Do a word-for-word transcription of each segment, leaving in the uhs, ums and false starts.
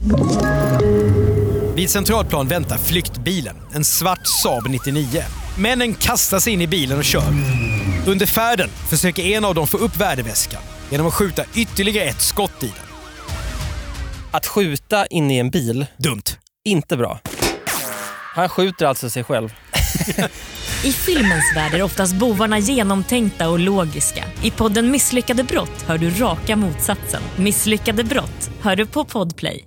Vid Centralplan väntar flyktbilen, en svart Saab nittionio. Männen kastar sig in i bilen och kör. Under färden försöker en av dem få upp värdeväskan genom att skjuta ytterligare ett skott i den. Att skjuta in i en bil, dumt. Inte bra. Han skjuter alltså sig själv. I filmens värld är oftast bovarna genomtänkta och logiska. I podden Misslyckade brott hör du raka motsatsen. Misslyckade brott hör du på Podplay.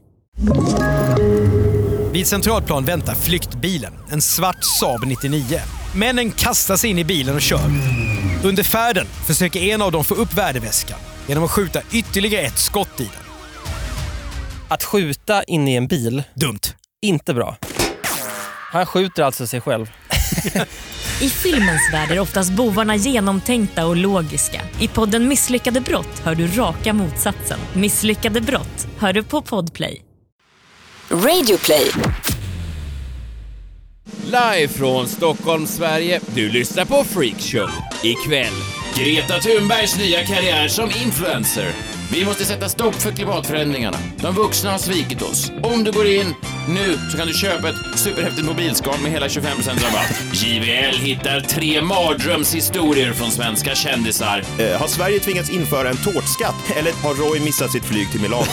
Vid Centralplan väntar flyktbilen, en svart Saab nittionio. Männen kastar sig in i bilen och kör. Under färden försöker en av dem få upp värdeväskan genom att skjuta ytterligare ett skott i den. Att skjuta in i en bil, dumt. Inte bra. Han skjuter alltså sig själv. I filmens värld är oftast bovarna genomtänkta och logiska. I podden Misslyckade brott hör du raka motsatsen. Misslyckade brott hör du på Podplay. Radioplay. Live från Stockholm, Sverige. Du lyssnar på Freakshow. Ikväll Greta Thunbergs nya karriär som influencer. Vi måste sätta stopp för klimatförändringarna. De vuxna har svikit oss. Om du går in nu så kan du köpa ett superhäftigt mobilskal med hela tjugofem procent rabatt. J V L hittar tre mardrömshistorier från svenska kändisar. Eh, har Sverige tvingats införa en tårtskatt? Eller har Roy missat sitt flyg till Milano?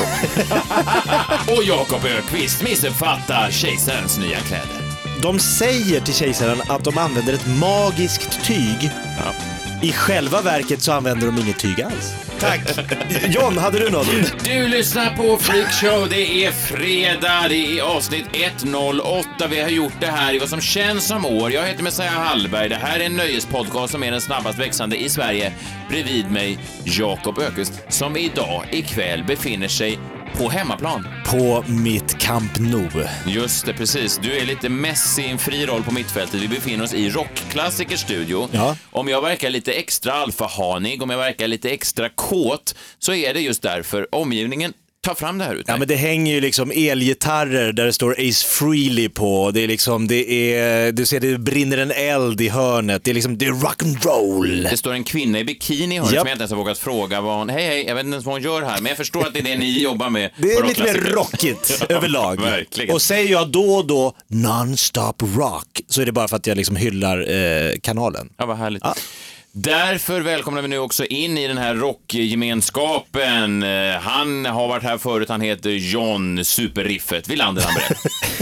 Och Jakob Ökvist missuppfattar kejsarens nya kläder. De säger till kejsaren att de använder ett magiskt tyg. Ja. I själva verket så använder de inget tyg alls. Tack. John, hade du något? Du lyssnar på Freakshow. Det är fredag. Det är avsnitt etthundraåtta. Vi har gjort det här i vad som känns som år. Jag heter Messiah Hallberg. Det här är en nöjespodcast som är den snabbast växande i Sverige. Bredvid mig Jakob Ökvist som idag ikväll befinner sig på hemmaplan. På mitt Camp Nou. Just det, precis. Du är lite Messi i en fri roll på mittfältet. Vi befinner oss i Rockklassikerstudio. Ja. Om jag verkar lite extra alfahanig, om jag verkar lite extra kåt, så är det just därför omgivningen tar fram det här ute. Ja, men det hänger ju liksom elgitarrer där det står Ace Frehley på. Det är liksom, det är, du ser det brinner en eld i hörnet. Det är liksom, det är rock'n'roll. Det står en kvinna i bikini i hörnet, yep, som jag inte ens har vågat fråga vad hon, hej hej, jag vet inte ens vad hon gör här, men jag förstår att det är det ni jobbar med. Det är lite mer rockigt överlag. Verkligen. Och säger jag då och då non-stop rock, så är det bara för att jag liksom hyllar eh, kanalen. Ja, vad härligt. Ja. Därför välkomnar vi nu också in i den här rockgemenskapen. Han har varit här förut, han heter John Superriffet Wilander André.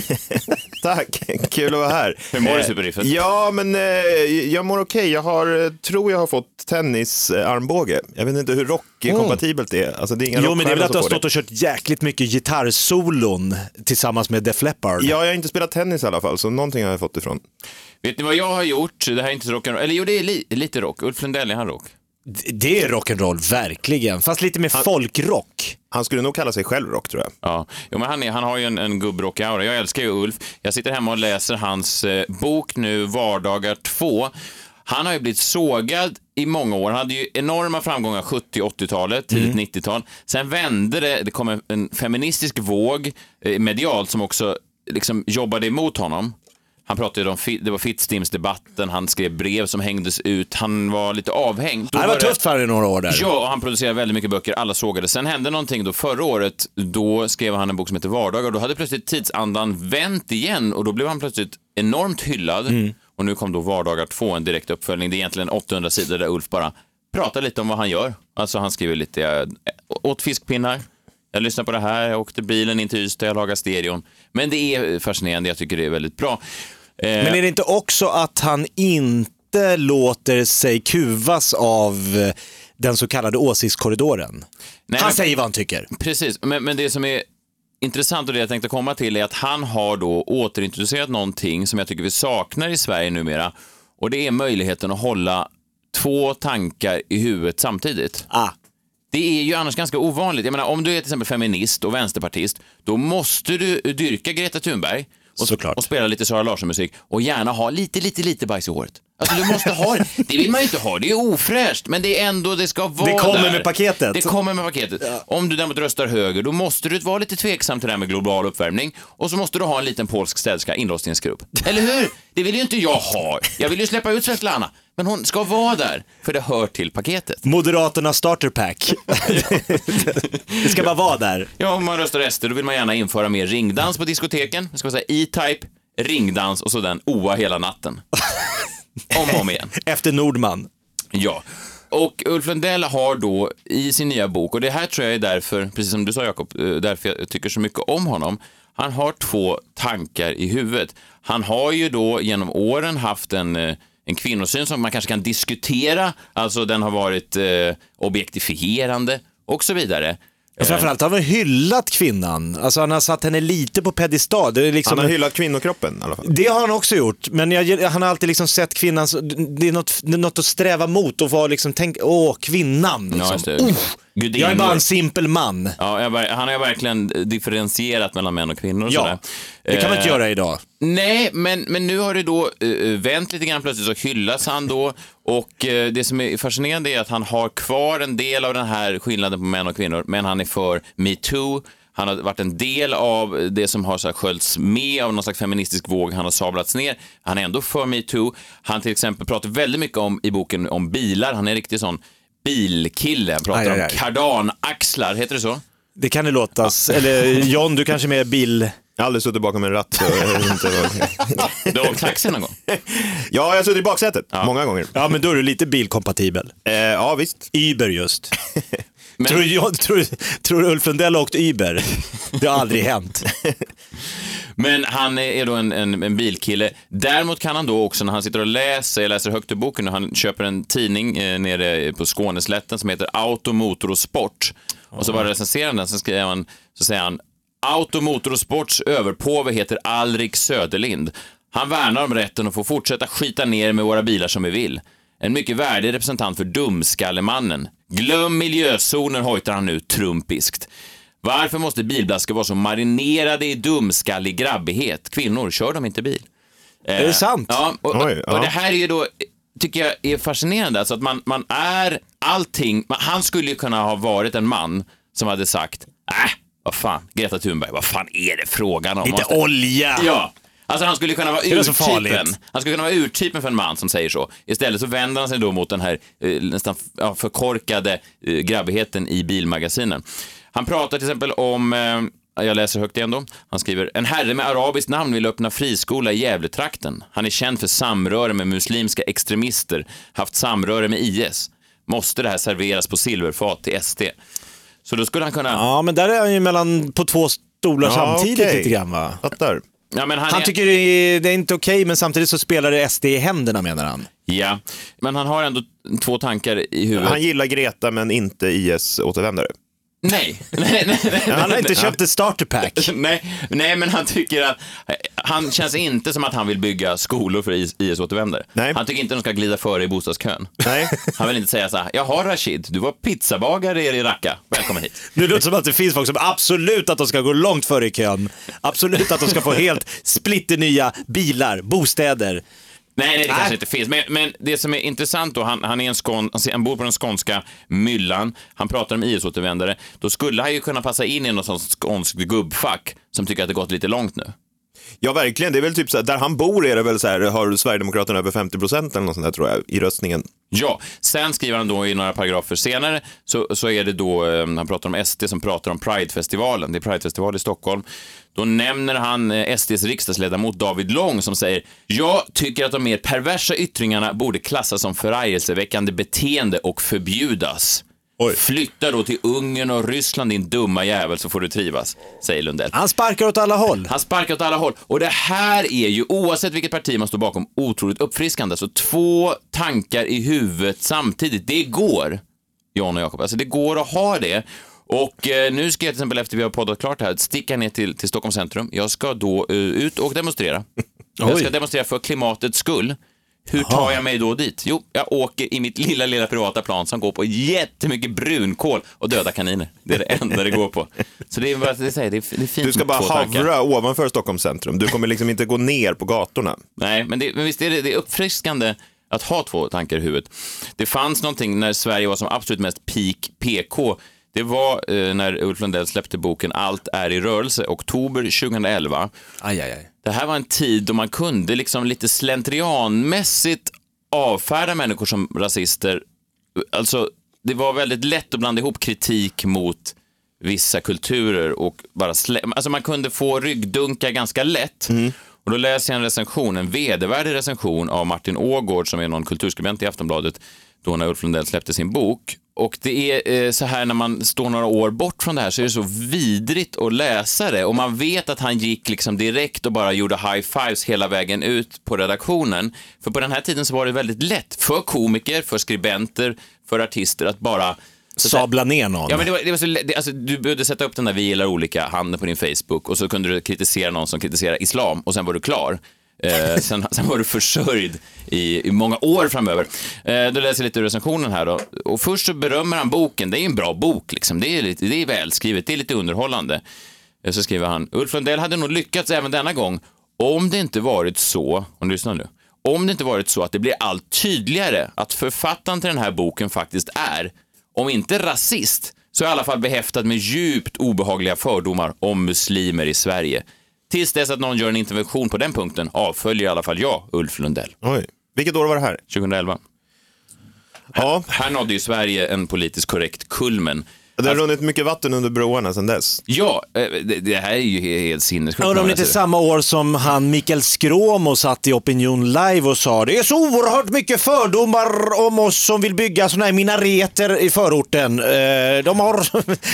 Tack, kul att vara här. Hur mår du, Superriffet? Ja, men eh, jag mår okej. Jag har, tror jag har fått tennisarmbåge. Jag vet inte hur rockkompatibelt det är. Alltså, det är inga jo, men det är väl att du har stått det. och kört jäkligt mycket gitarrsolon tillsammans med Def Leppard. Ja, jag har inte spelat tennis i alla fall, så någonting har jag fått ifrån. Vet ni vad jag har gjort? Det här är inte så rock'n'roll. Eller jo, det är li- lite rock. Ulf Lundell, är han rock? Det är rock'n'roll, verkligen. Fast lite mer han, folkrock. Han skulle nog kalla sig själv rock, tror jag. Ja, jo, men han, är, han har ju en, en gubbrock-aura. Jag älskar ju Ulf. Jag sitter hemma och läser hans eh, bok nu, Vardagar två. Han har ju blivit sågad i många år. Han hade ju enorma framgångar sjuttio- och åttiotalet, tidigt mm. nittiotal. Sen vände det, det kom en, en feministisk våg eh, medialt som också liksom jobbade emot honom. Han pratade om, det var Fittstimsdebatten, han skrev brev som hängdes ut, han var lite avhängd. Det var, var tufft för det några år där. Ja, och han producerade väldigt mycket böcker, alla sågade. Sen hände någonting då förra året, då skrev han en bok som heter Vardagar, och då hade plötsligt tidsandan vänt igen, och då blev han plötsligt enormt hyllad. Mm. Och nu kom då Vardagar två, en direkt uppföljning. Det är egentligen åttahundra sidor där Ulf bara pratar lite om vad han gör. Alltså han skriver lite, jag åt fiskpinnar, jag lyssnar på det här, jag åkte bilen in till Ystad, jag lagar stereon. Men det är fascinerande, jag tycker det är väldigt bra. Men är det inte också att han inte låter sig kuvas av den så kallade åsiktskorridoren? Nej, han men, säger vad han tycker. Precis, men, men det som är intressant och det jag tänkte komma till är att han har då återintroducerat någonting som jag tycker vi saknar i Sverige numera. Och det är möjligheten att hålla två tankar i huvudet samtidigt. Ah. Det är ju annars ganska ovanligt. Jag menar, om du är till exempel feminist och vänsterpartist, då måste du dyrka Greta Thunberg och, och spela lite Sara Larsson-musik och gärna ha lite, lite, lite bajs i håret. Alltså du måste ha det. Det vill man ju inte ha. Det är ofräscht, men det är ändå, det ska vara Det kommer där. med paketet. Det kommer med paketet. Ja. Om du däremot röstar höger, då måste du vara lite tveksam till det här med global uppvärmning. Och så måste du ha en liten polsk städerska inlåst i en skrubb. Eller hur? Det vill ju inte jag ha. Jag vill ju släppa ut Svetlana. Men hon ska vara där, för det hör till paketet. Moderaterna starterpack. Det ska bara vara där. Ja, om man röstar S D då vill man gärna införa mer ringdans på diskoteken. Det ska vara så här E-Type, ringdans och så den O A hela natten. Om och om igen. Efter Nordman. Ja. Och Ulf Lundell har då i sin nya bok, och det här tror jag är därför, precis som du sa Jakob, därför jag tycker så mycket om honom. Han har två tankar i huvudet. Han har ju då genom åren haft en, en kvinnosyn som man kanske kan diskutera. Alltså den har varit eh, objektifierande och så vidare. Och framförallt har han hyllat kvinnan. Alltså han har satt henne lite på pedestal. Det är liksom han har hyllat kvinnokroppen i alla fall. Det har han också gjort. Men jag, han har alltid liksom sett kvinnan. Det är något, det är något att sträva mot och vara liksom, tänk, åh, kvinnan. Liksom. Ja, oh, jag är bara en simpel man. Ja, jag, han har ju verkligen differentierat mellan män och kvinnor. Och ja, sådär. Det kan man inte eh, göra idag. Nej, men, men nu har det då uh, vänt lite grann plötsligt, så hyllas han då. Och uh, det som är fascinerande är att han har kvar en del av den här skillnaden på män och kvinnor, men han är för MeToo. Han har varit en del av det som har så här sköljts med av någon slags feministisk våg. Han har sablats ner. Han är ändå för MeToo. Han till exempel pratar väldigt mycket om i boken om bilar. Han är en riktig sån bilkille. Han pratar aj, aj, aj. om kardanaxlar, heter det så? Det kan det låtas. Ja. Eller John, du kanske är med bil... Jag har aldrig suttit bakom en ratt. Du har åkt taxi någon gång? Ja, jag har suttit i baksätet. Ja. Många gånger. Ja, men då är du lite bilkompatibel. Eh, ja, visst. Uber just. Men... Tror, jag, tror, tror Ulf Lundell har åkt Uber? Det har aldrig hänt. Men han är då en, en, en bilkille. Däremot kan han då också, när han sitter och läser, jag läser högt i boken, och han köper en tidning eh, nere på Skåneslätten som heter Auto, Motor och Sport. Och så bara recenserar han den, så, skriver han, så säger han: Auto, Motor och Sports överpåve heter Alrik Söderlind. Han värnar om rätten att få fortsätta skita ner med våra bilar som vi vill. En mycket värdig representant för dumskallemannen. Glöm miljözoner, hojtar han nu trumpiskt. Varför måste bilblaskor vara så marinerade i dumskallig grabbighet? Kvinnor, kör de inte bil? Är det sant? Ja, och, och, Oj, ja. och det här är ju då, tycker jag är fascinerande. Alltså att man, man är allting. Han skulle ju kunna ha varit en man som hade sagt, äh, vad fan, Greta Thunberg, vad fan är det frågan om? Lite Måste... olja! Ja, alltså han skulle kunna vara urtypen. Han skulle kunna vara urtypen för en man som säger så. Istället så vänder han sig då mot den här eh, nästan ja, förkorkade eh, grabbigheten i bilmagasinen. Han pratar till exempel om, eh, jag läser högt igen då, han skriver: en herre med arabiskt namn vill öppna friskola i Gävletrakten. Han är känd för samröre med muslimska extremister, haft samröre med I S. Måste det här serveras på silverfat till S D? Så då skulle han kunna... Ja, men där är han ju mellan på två stolar ja, samtidigt okay. lite grann, va? Fattar. Ja, men han han är... tycker det är, det är inte okej, okay, men samtidigt så spelar det S D i händerna, menar han. Ja, men han har ändå två tankar i huvudet. Han gillar Greta, men inte I S-återvändare. Nej. nej, nej, nej han har inte köpt ett starterpack. nej, nej, men han tycker att han känns inte som att han vill bygga skolor för I S-återvändare. Nej. Han tycker inte att de ska glida före i bostadskön. Nej. Han vill inte säga så här: jag har Rashid, du var pizzabagare i Raqqa, välkommen hit. Det låter som att det finns folk som absolut att de ska gå långt före i kön. Absolut att de ska få helt splitternya bilar, bostäder. Nej, nej, det nej. kanske inte finns. Men, men det som är intressant då, han, han, är en skån, han bor på den skånska myllan. Han pratar om I S-återvändare. Då skulle han ju kunna passa in i något sånt skånskt gubbfack som tycker att det gått lite långt nu. Ja, verkligen. Det är väl typ så här, där han bor är det väl så här, har Sverigedemokraterna över femtio procent eller något sånt där, tror jag, i röstningen. Ja, sen skriver han då i några paragrafer senare, så, så är det då, eh, han pratar om S D som pratar om Pridefestivalen. Det är Pridefestival i Stockholm. Då nämner han eh, S D:s riksdagsledamot David Lång som säger: jag tycker att de mer perversa yttringarna borde klassas som förargelseväckande beteende och förbjudas. Oj. Flytta då till Ungern och Ryssland, din dumma jävel, så får du trivas, säger Lundell. Han sparkar åt alla håll. Han sparkar åt alla håll. Och det här är ju, oavsett vilket parti man står bakom, otroligt uppfriskande. Så två tankar i huvudet samtidigt, det går, John och Jakob. Alltså det går att ha det. Och eh, nu ska jag till exempel, efter vi har poddat klart här, sticka ner till, till Stockholms centrum. Jag ska då uh, ut och demonstrera. Jag ska demonstrera för klimatets skull. Hur tar jag mig då dit? Jo, jag åker i mitt lilla, lilla privata plan som går på jättemycket brunkål och döda kaniner. Det är det enda det går på. Så det är bara det säger, det är, det är fint. Du ska bara havra ovanför Stockholms centrum. Du kommer liksom inte gå ner på gatorna. Nej, men, det, men visst är det, det är uppfriskande att ha två tankar i huvudet. Det fanns någonting när Sverige var som absolut mest peak P K. Det var eh, när Ulf Lundell släppte boken Allt är i rörelse, oktober tjugoelva. Aj, aj, aj. Det här var en tid då man kunde liksom lite slentrianmässigt avfärda människor som rasister. Alltså, det var väldigt lätt att blanda ihop kritik mot vissa kulturer och bara slä- alltså man kunde få ryggdunka ganska lätt. Mm. Och då läser jag en recension, en vedervärdig recension av Martin Ågård som är någon kulturskribent i Aftonbladet då när Ulf Lundell släppte sin bok. Och det är eh, så här när man står några år bort från det här så är det så vidrigt att läsa det. Och man vet att han gick liksom direkt och bara gjorde high fives hela vägen ut på redaktionen. För på den här tiden så var det väldigt lätt för komiker, för skribenter, för artister att bara sabla ner någon. Ja, men det var, det var så, det, alltså, du behövde sätta upp den där vi gillar olika handen på din Facebook och så kunde du kritisera någon som kritiserar islam och sen var du klar. Eh, sen, sen var du försörjd i, i många år framöver. Eh, då läser jag lite ur recensionen här då. Och först så berömmer han boken. Det är en bra bok liksom. Det är, lite, det är välskrivet, det är lite underhållande. Eh, så skriver han: Ulf Lundell hade nog lyckats även denna gång om det inte varit så, och lyssna nu, om det inte varit så att det blir allt tydligare att författaren till den här boken faktiskt är, om inte rasist, så i alla fall behäftad med djupt obehagliga fördomar om muslimer i Sverige. Tills dess att någon gör en intervention på den punkten avföljer i alla fall jag, Ulf Lundell. Oj, vilket år var det här? tjugoelva. Ja. Här, här nådde ju Sverige en politiskt korrekt kulmen. Det har alltså, runnit mycket vatten under broarna sedan dess. Ja, det, det här är ju helt sinnessjukt. Ja, de lite samma år som han Mikael Skråmo satt i Opinion Live och sa det är så oerhört mycket fördomar om oss som vill bygga såna här minareter i förorten. Eh, de har...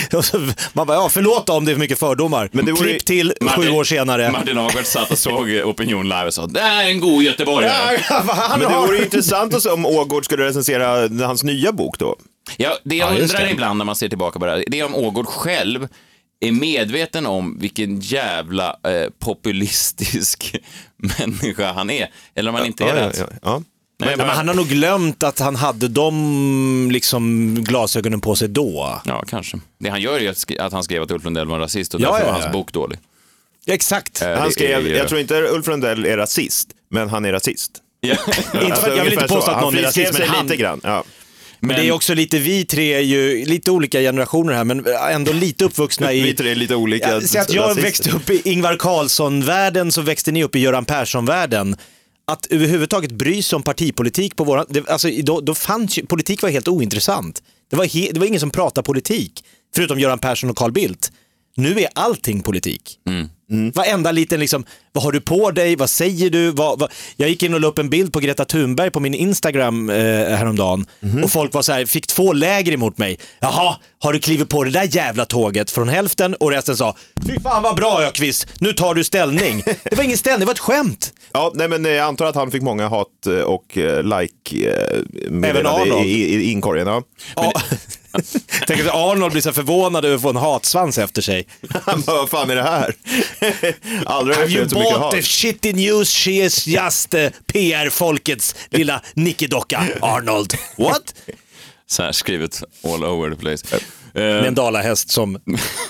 Man bara, ja, förlåt om det är för mycket fördomar. Men det vore... Klipp till Martin, sju år senare. Martin Agard satt och såg Opinion Live och sa, det är en god göteborgare. Ja, men det vore intressant att se om Ågård skulle recensera hans nya bok då. Ja, det jag ja, undrar det. ibland när man ser tillbaka på det här, det är om Ågård själv är medveten om vilken jävla eh, populistisk människa han är. Eller om han inte ja, är ja, rätt. Ja, ja. Men, men han har nog glömt att han hade de liksom glasögonen på sig då. Ja, kanske. Det han gör är att, att han skrev att Ulf Lundell var rasist och ja, därför ja, ja. var hans bok dålig. Ja, exakt. Eh, han skrev, ju... Jag tror inte Ulf Lundell är rasist, men han är rasist. Ja. Inte för, jag vill inte påstå att någon är rasist, men han... lite grann, ja. Men, men det är också lite, vi tre är ju lite olika generationer här, men ändå lite uppvuxna i... Vi tre är lite olika. Ja, så att jag rasister. växte upp i Ingvar Carlsson-världen, så växte ni upp i Göran Persson-världen. Att överhuvudtaget bry sig om partipolitik på våran... Det, alltså, då, då fanns ju... Politik var helt ointressant. Det var, he, det var ingen som pratade politik, förutom Göran Persson och Carl Bildt. Nu är allting politik. Mm. Mm. Varenda liten liksom, vad har du på dig, vad säger du, vad, vad... Jag gick in och la upp en bild på Greta Thunberg på min Instagram eh, häromdagen mm. och folk var så här, fick två läger emot mig. Jaha, har du klivit på det där jävla tåget från hälften? Och resten sa, fy fan vad bra Ökvist, nu tar du ställning. Det var ingen ställning, det var ett skämt. Ja, nej, men jag antar att han fick många hat och uh, like uh, även Arnold i, i, i inkorgen. Ja. Ja. Tänk att Arnold blir så förvånad över att få en hatsvans efter sig. Vad fan är det här? Aldrig har you så mycket hat. bought the shitty news, she is just uh, P R-folkets lilla nickedocka, Arnold. What? Så här skrivet all over the place. Med en dalahäst som...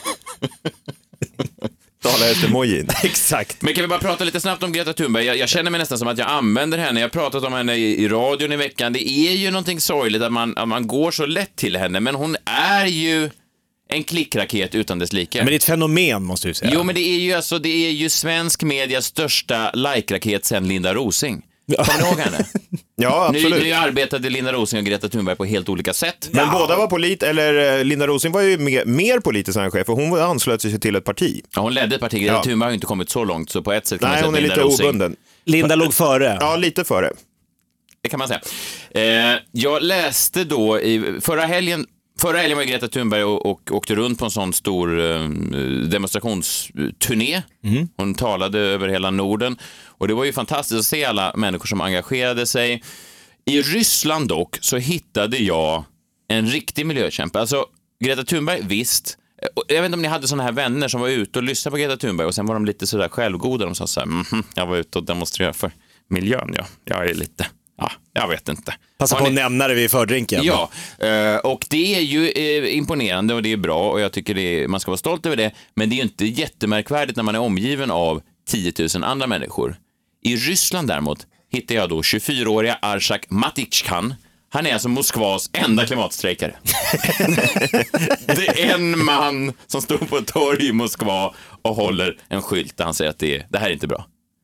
Dalahäst-emojin. Exakt. Men kan vi bara prata lite snabbt om Greta Thunberg? Jag, jag känner mig nästan som att jag använder henne. Jag har pratat om henne i, i radion i veckan. Det är ju någonting sorgligt att man, att man går så lätt till henne. Men hon är ju en klickraket utan dess like. Men det är ett fenomen, måste du säga. Jo, men det är ju, alltså, det är ju svensk medias största like-raket sen Linda Rosing. Kommer ni ihåg henne? Ja, absolut. Nu, nu arbetade Linda Rosing och Greta Thunberg på helt olika sätt. Men ja. båda var polit, eller Linda Rosing var ju mer, mer politisk än chef, för hon anslöt sig till ett parti. Ja, hon ledde ett parti. Greta ja. Thunberg har ju inte kommit så långt, så på ett sätt kan Nej, man säga hon är Linda lite Rosing... obunden. Linda låg före. Ja, lite före. Det kan man säga. Eh, jag läste då i förra helgen Förra helgen var Greta Thunberg och, och åkte runt på en sån stor eh, demonstrationsturné. Mm. Hon talade över hela Norden. Och det var ju fantastiskt att se alla människor som engagerade sig. I Ryssland dock så hittade jag en riktig miljökämpe. Alltså Greta Thunberg, visst. Jag vet inte om ni hade såna här vänner som var ute och lyssnade på Greta Thunberg och sen var de lite sådär självgoda. De sa så här, mm-hmm, jag var ute och demonstrerade för miljön. Ja, jag är lite... Ja, jag vet inte. Passa på att nämna det vid fördrinken. Ja, och det är ju imponerande och det är bra och jag tycker det är, man ska vara stolt över det. Men det är ju inte jättemärkvärdigt när man är omgiven av tio tusen andra människor. I Ryssland däremot hittar jag då tjugofyraåriga Arshak Matichkan. Han är alltså Moskvas enda klimatstrejkare. Det är en man som står på ett torg i Moskva och håller en skylt där han säger att det, är, det här är inte bra.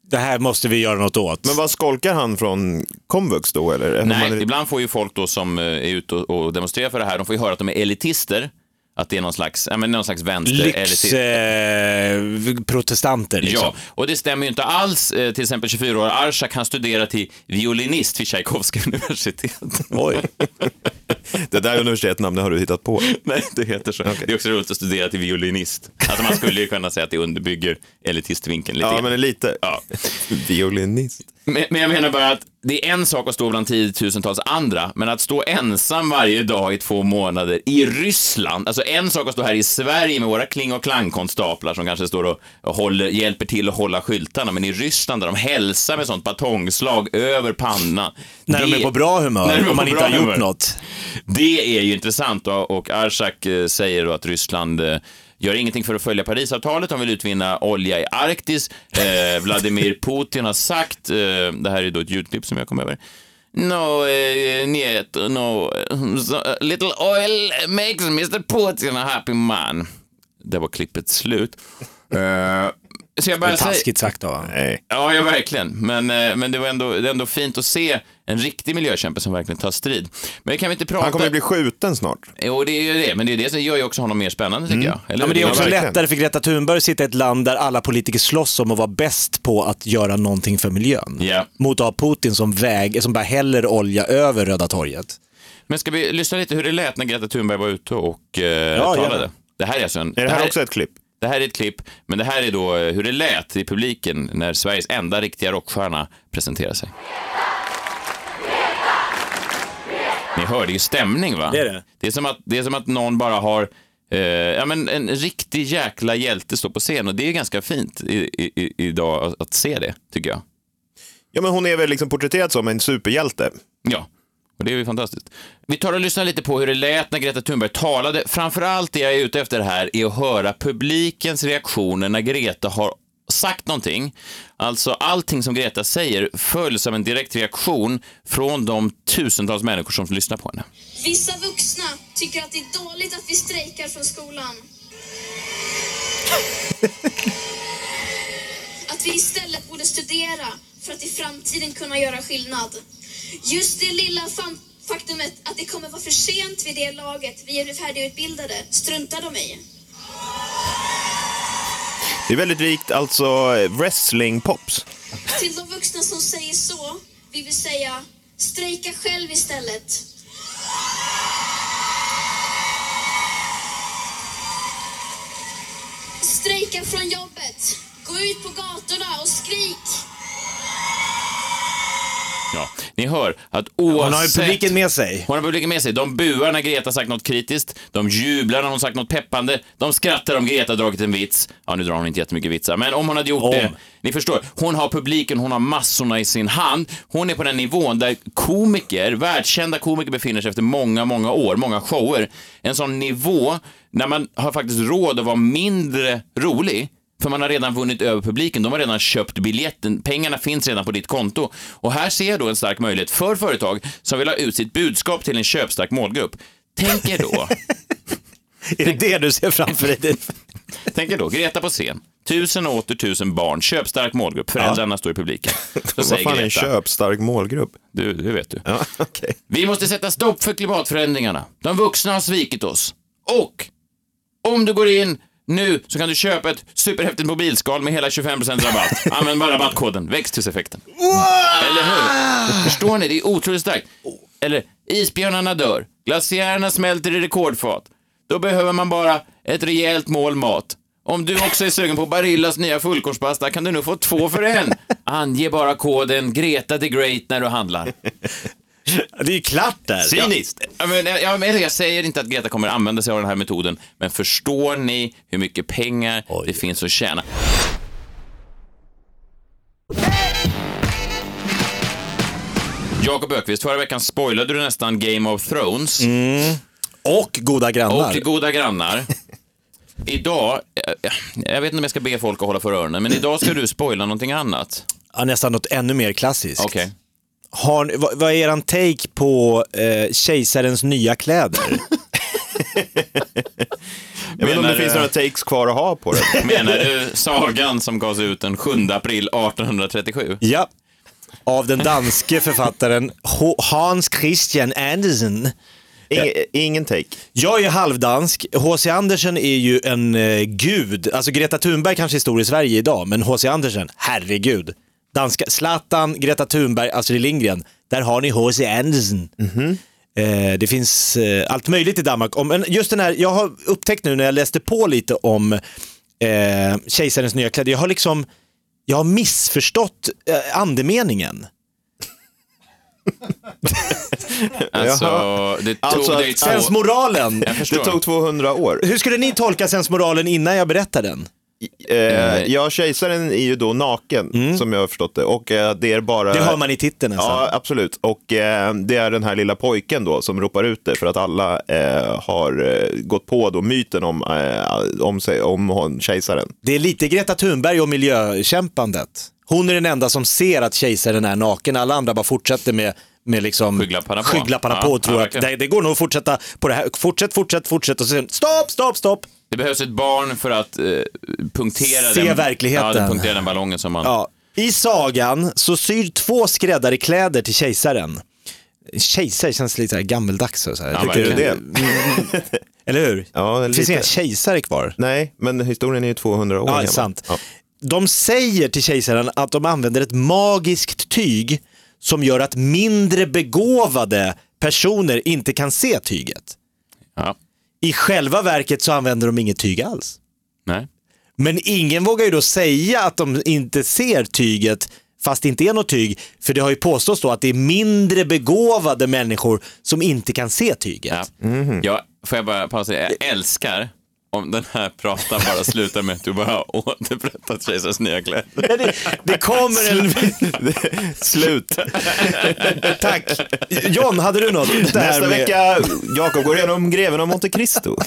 det här måste vi göra något åt. Men vad skolkar han från komvux då? Eller? Nej, man... ibland får ju folk då som är ute och demonstrerar för det här, de får ju höra att de är elitister. Att det är någon slags, ja, men någon slags vänster lyxprotestanter. Eh, liksom. Ja, och det stämmer ju inte alls. Eh, till exempel tjugofyra år Arsak kan studera till violinist vid Tchaikovsky universitet. Oj. Det där universitetnamnet har du hittat på. Nej, det heter så. Okay. Det är också roligt att studera till violinist. Alltså man skulle ju kunna säga att det underbygger elitistvinkeln lite. Ja, men lite. Ja. Violinist. Men, men jag menar bara att det är en sak att stå bland tiotusentals andra, men att stå ensam varje dag i två månader i Ryssland, alltså en sak att stå här i Sverige med våra kling- och klangkonstaplar som kanske står och håller, hjälper till att hålla skyltarna, men i Ryssland där de hälsar med sånt batongslag över pannan. När det, de är på bra humör, om man inte har gjort humör. något. Det är ju intressant, och, och Arsak säger då att Ryssland gör ingenting för att följa Parisavtalet. De vill utvinna olja i Arktis. Eh, Vladimir Putin har sagt, eh, det här är då ett ljudklipp som jag kom över. No, eh, niet, no, so, uh, little oil makes mister Putin a happy man. Det var klippet slut. Eh, så jag bara det är taskigt sagt då. Nej. Ja, ja, verkligen. Men, eh, men det var ändå, det är ändå fint att se en riktig miljökämpe som verkligen tar strid. Men kan vi inte prata... Han kommer bli skjuten snart. Jo, det är ju det. Men det är det som gör ju också honom mer spännande, tycker mm. jag. Eller ja, men det är också ja, lättare för Greta Thunberg att sitta i ett land där alla politiker slåss om att vara bäst på att göra någonting för miljön. Yeah. Mot att ha Putin som väg, som bara häller olja över Röda torget. Men ska vi lyssna lite hur det lät när Greta Thunberg var ute och eh, ja, talade? Ja. Det här är alltså en... Är det här, det här också ett klipp? Det här är ett klipp, men det här är då hur det lät i publiken när Sveriges enda riktiga rockstjärna presenterar sig. Ni hörde ju stämning, va? Det är det. Det är som att, det är som att någon bara har eh, ja, men en riktig jäkla hjälte står på scen, och det är ganska fint i, i, idag att, att se det, tycker jag. Ja, men hon är väl liksom porträtterad som en superhjälte. Ja. Och det är ju fantastiskt. Vi tar och lyssnar lite på hur det lät när Greta Thunberg talade. Framförallt det jag är ute efter här är att höra publikens reaktioner när Greta har sagt någonting. Alltså allting som Greta säger följs av en direkt reaktion från de tusentals människor som lyssnar på henne. Vissa vuxna tycker att det är dåligt att vi strejkar från skolan. Att vi istället borde studera för att i framtiden kunna göra skillnad. Just det lilla fan- faktumet att det kommer vara för sent vid det laget, vi är färdigutbildade, struntar de i. Det är väldigt rikt, alltså wrestling-pops. Till de vuxna som säger så, vi vill säga, strejka själv istället. Strejka från jobbet, gå ut på gatorna och skrik. Ja, ni hör att oavsett... Hon har ju publiken med sig. Hon har publiken med sig. De buar när Greta sagt något kritiskt. De jublar när hon sagt något peppande. De skrattar om Greta dragit en vits. Ja, nu drar hon inte jättemycket vitsar. Men om hon hade gjort om. det... Ni förstår, hon har publiken, hon har massorna i sin hand. Hon är på den nivån där komiker, världskända komiker befinner sig efter många, många år, många shower. En sån nivå när man har faktiskt råd att vara mindre rolig. För man har redan vunnit över publiken. De har redan köpt biljetten. Pengarna finns redan på ditt konto. Och här ser jag då en stark möjlighet för företag som vill ha ut sitt budskap till en köpstark målgrupp. Tänk er då... Är det det du ser framför dig? Tänk er då, Greta på scen. Tusen och åter tusen barn. Köpstark målgrupp. Föräldrarna ja. står i publiken. Så vad fan är en köpstark målgrupp? Du, det vet du. Ja, okay. Vi måste sätta stopp för klimatförändringarna. De vuxna har svikit oss. Och om du går in... Nu så kan du köpa ett superhäftigt mobilskal med hela tjugofem procent rabatt. Använd bara rabattkoden, växthuseffekten. Eller hur? Förstår ni? Det är otroligt starkt. Eller, isbjörnarna dör. Glaciärerna smälter i rekordfart. Då behöver man bara ett rejält mål mat. Om du också är sugen på Barillas nya fullkornspasta kan du nu få två för en. Ange bara koden Greta the Great när du handlar. Det är ju klart där. Cyniskt. Ja, men, jag, jag, jag säger inte att Greta kommer använda sig av den här metoden, men förstår ni hur mycket pengar Oj. det finns att tjäna? Jakob Ökvist, förra veckan spoilade du nästan Game of Thrones. Mm. Och Goda grannar. Och Goda grannar. Idag, jag, jag vet inte om jag ska be folk att hålla för öronen, men idag ska du spoila någonting annat. Ja, nästan något ännu mer klassiskt. Okej. Okay. Har, vad, vad är eran take på eh, kejsarens nya kläder? Jag vet inte om det finns några takes kvar att ha på det. Menar du sagan som gavs ut den sjunde april arton trettiosju? Ja, av den danske författaren H- Hans Christian Andersen. Ingen, ingen take. Jag är halvdansk. H C Andersen är ju en eh, gud. Alltså Greta Thunberg kanske är stor i Sverige idag, men H C Andersen, herregud. Danska, Zlatan, Greta Thunberg, Astrid Lindgren. Där har ni H C Andersen. Mm-hmm. Eh, det finns eh, allt möjligt i Danmark. Om, men just den här, jag har upptäckt nu när jag läste på lite om eh, kejsarens nya kläder. Jag har liksom, jag har missförstått eh, andemeningen. Alltså, det tog Alltså, dig två... Sensmoralen. Det tog tvåhundra år. Hur skulle ni tolka sensmoralen innan jag berättar den? Eh, ja, kejsaren är ju då naken, Mm. som jag har förstått det. Och eh, det är bara... Det hör man i titeln nästan. Ja, absolut. Och eh, det är den här lilla pojken då som ropar ut det för att alla eh, har eh, gått på då myten om, eh, om, sig, om hon, kejsaren. Det är lite Greta Thunberg och miljökämpandet. Hon är den enda som ser att kejsaren är naken. Alla andra bara fortsätter med, med liksom skygglapparna på, skygglapparna på ja, och tror ja, att det, det går nog att fortsätta på det här. Fortsätt, fortsätt, fortsätt och sen stopp, stopp, stopp. Det behövs ett barn för att eh, punktera, Se den, verkligheten. Ja, punktera den ballongen som man... Ja. I sagan så syr två skräddare kläder till kejsaren. Kejsare känns lite så här gammeldags. Så här. Ja, Tycker du verkligen. det? Eller hur? Ja, Det finns lite. inga kejsare kvar. Nej, men historien är ju tvåhundra år Ja, gammal. sant. Ja. De säger till kejsaren att de använder ett magiskt tyg som gör att mindre begåvade personer inte kan se tyget. Ja. I själva verket så använder de inget tyg alls. Nej. Men ingen vågar ju då säga att de inte ser tyget fast det inte är något tyg. För det har ju påstås då att det är mindre begåvade människor som inte kan se tyget. Ja. Mm-hmm. Ja, får jag bara pausa? Jag älskar om den här pratan bara slutar med att du bara har återberättat kejsarens nya kläder. Det, det kommer en... Slut. Tack. John, hade du något? Det här Nästa med... vecka, Jakob går igenom greven av Monte Cristo.